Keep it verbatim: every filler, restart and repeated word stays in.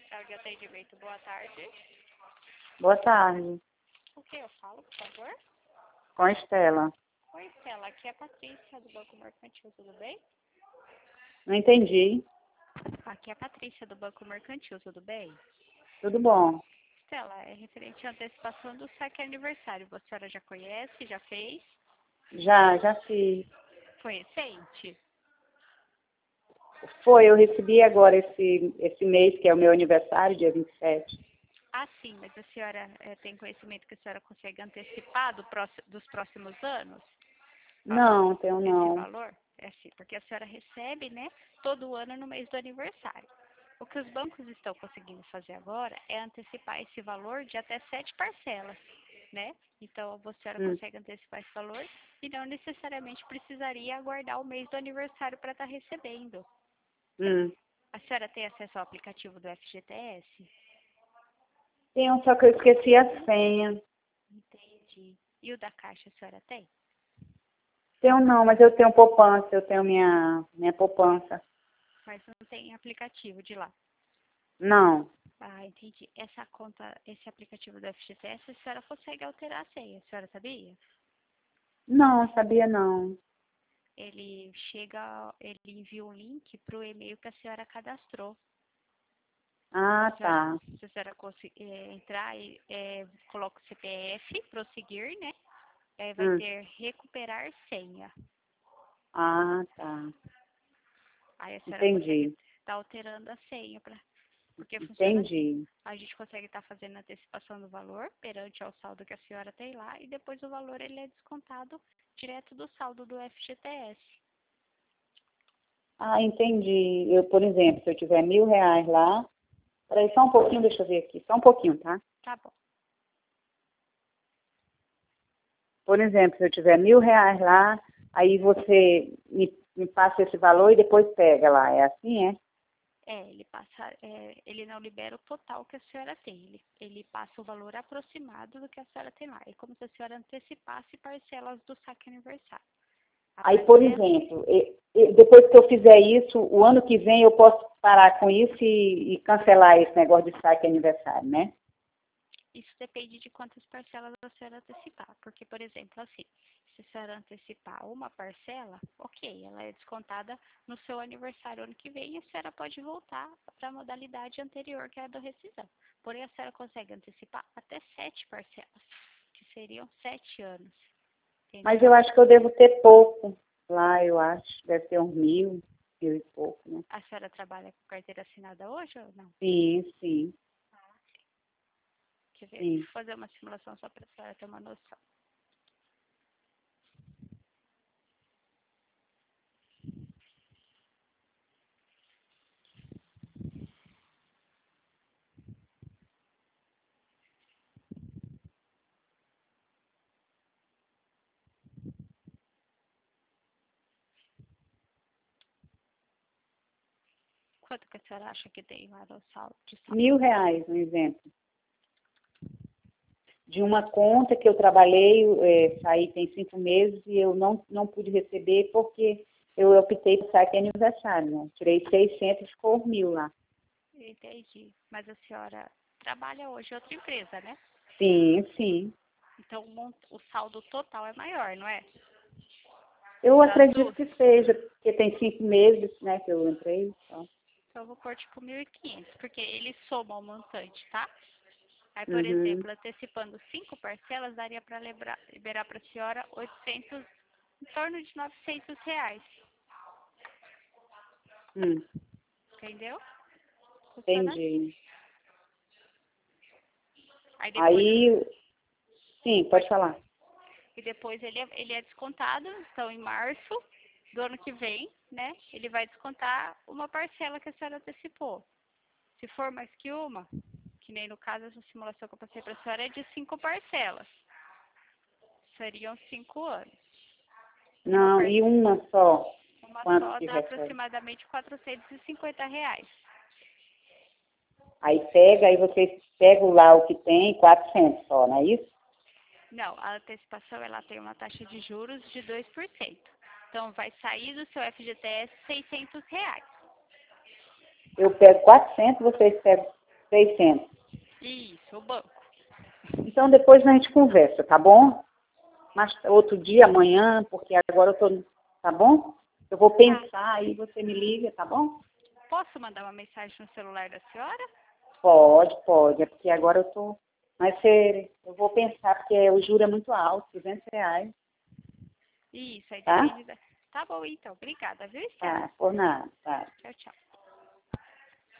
Central de Atendimento, boa tarde. Boa tarde. O que eu falo, por favor? Com a Estela. Oi, Estela, aqui é a Patrícia do Banco Mercantil, tudo bem? Não entendi. Aqui é a Patrícia do Banco Mercantil, tudo bem? Tudo bom. Estela, é referente à antecipação do saque aniversário. A senhora já conhece, já fez? Já, já fiz. Foi recente? Foi, eu recebi agora esse, esse mês, que é o meu aniversário, dia vinte e sete. Ah, sim, mas a senhora é, tem conhecimento que a senhora consegue antecipar do próximo, dos próximos anos? Não, tenho Esse não. valor? É assim, porque a senhora recebe, né, todo ano no mês do aniversário. O que os bancos estão conseguindo fazer agora é antecipar esse valor de até sete parcelas, né? Então, a senhora Hum. consegue antecipar esse valor e não necessariamente precisaria aguardar o mês do aniversário para estar recebendo. Hum. A senhora tem acesso ao aplicativo do F G T S? Tenho, só que eu esqueci a senha. Entendi. E o da Caixa a senhora tem? Tenho não, mas eu tenho poupança, eu tenho minha, minha poupança. Mas não tem aplicativo de lá. Não. Ah, entendi. Essa conta, esse aplicativo do F G T S, a senhora consegue alterar a senha, a senhora sabia? Não, sabia não. Ele chega, ele envia um link para o e-mail que a senhora cadastrou. Ah, Se a senhora, tá. se a senhora conseguir, é, entrar e é, coloca o C P F, prosseguir, né? É, vai Hum. ter recuperar senha. Ah, tá. Aí a senhora consegue Entendi. estar alterando a senha para porque funciona assim. Entendi. A gente consegue estar fazendo a antecipação do valor perante ao saldo que a senhora tem lá e depois o valor ele é descontado direto do saldo do F G T S. Ah, entendi. Eu, por exemplo, se eu tiver mil reais lá. Peraí, só um pouquinho, deixa eu ver aqui. Só um pouquinho, tá? Tá bom. Por exemplo, se eu tiver mil reais lá, aí você me, me passa esse valor e depois pega lá. É assim, é? É, ele passa, é, ele não libera o total que a senhora tem. Ele, ele passa o valor aproximado do que a senhora tem lá. É como se a senhora antecipasse parcelas do saque aniversário. A Aí, por parcela, exemplo, e- e depois que eu fizer isso, o ano que vem eu posso parar com isso e, e cancelar esse negócio de saque aniversário, né? isso depende de quantas parcelas a senhora antecipar. Porque, por exemplo, assim, se a senhora antecipar uma parcela, ok, ela é descontada no seu aniversário ano que vem e a senhora pode voltar para a modalidade anterior, que é a da rescisão. Porém, a senhora consegue antecipar até sete parcelas, que seriam sete anos. Mas Entendeu? eu acho que eu devo ter pouco lá, eu acho. Deve ter uns mil, mil e pouco, né? A senhora trabalha com carteira assinada hoje ou não? Sim, sim, Quer ver? sim. Vou fazer uma simulação só para a senhora ter uma noção. Quanto que a senhora acha que tem lá no saldo de saldo? Mil reais, um exemplo. De uma conta que eu trabalhei, é, saí tem cinco meses e eu não, não pude receber porque eu optei por saque aniversário, né? Tirei seiscentos e ficou mil lá. Entendi. Mas a senhora trabalha hoje em outra empresa, né? Sim, sim. Então o, mont- o saldo total é maior, não é? Eu Das acredito duas. que seja, porque tem cinco meses, né, que eu entrei. Então. Então eu vou pôr tipo mil e quinhentos, porque ele soma o montante, tá? Aí, por Uhum. exemplo, antecipando cinco parcelas, daria para liberar para a senhora oitocentos, em torno de novecentos reais. Hum, Entendeu? Funciona assim. entendi. Aí depois, Aí, sim, pode falar. e depois ele, é, ele é descontado, então em março do ano que vem, né? Ele vai descontar uma parcela que a senhora antecipou. Se for mais que uma, que nem no caso essa simulação que eu passei para a senhora é de cinco parcelas. Seriam cinco anos. Uma, Não, par e uma só, uma quanto só que dá recebe? aproximadamente quatrocentos e cinquenta reais. Aí pega, aí vocês pegam lá o que tem, quatrocentos só, não é isso? Não, a antecipação ela tem uma taxa de juros de dois por cento. Então vai sair do seu F G T S seiscentos reais. Eu pego quatrocentos, vocês pegam. seiscentos. Isso, o banco. Então, depois a gente conversa, tá bom? Mas outro dia, amanhã, porque agora eu tô... Tá bom? Eu vou pensar, aí você me liga, tá bom? Posso mandar uma mensagem no celular da senhora? Pode, pode. É porque agora eu tô... Mas você... eu vou pensar, porque o juro é muito alto, duzentos reais. Isso, aí Tá? depende da... Tá bom, então. Obrigada, viu, Estela? Tá, por nada. Tá. Tchau, tchau.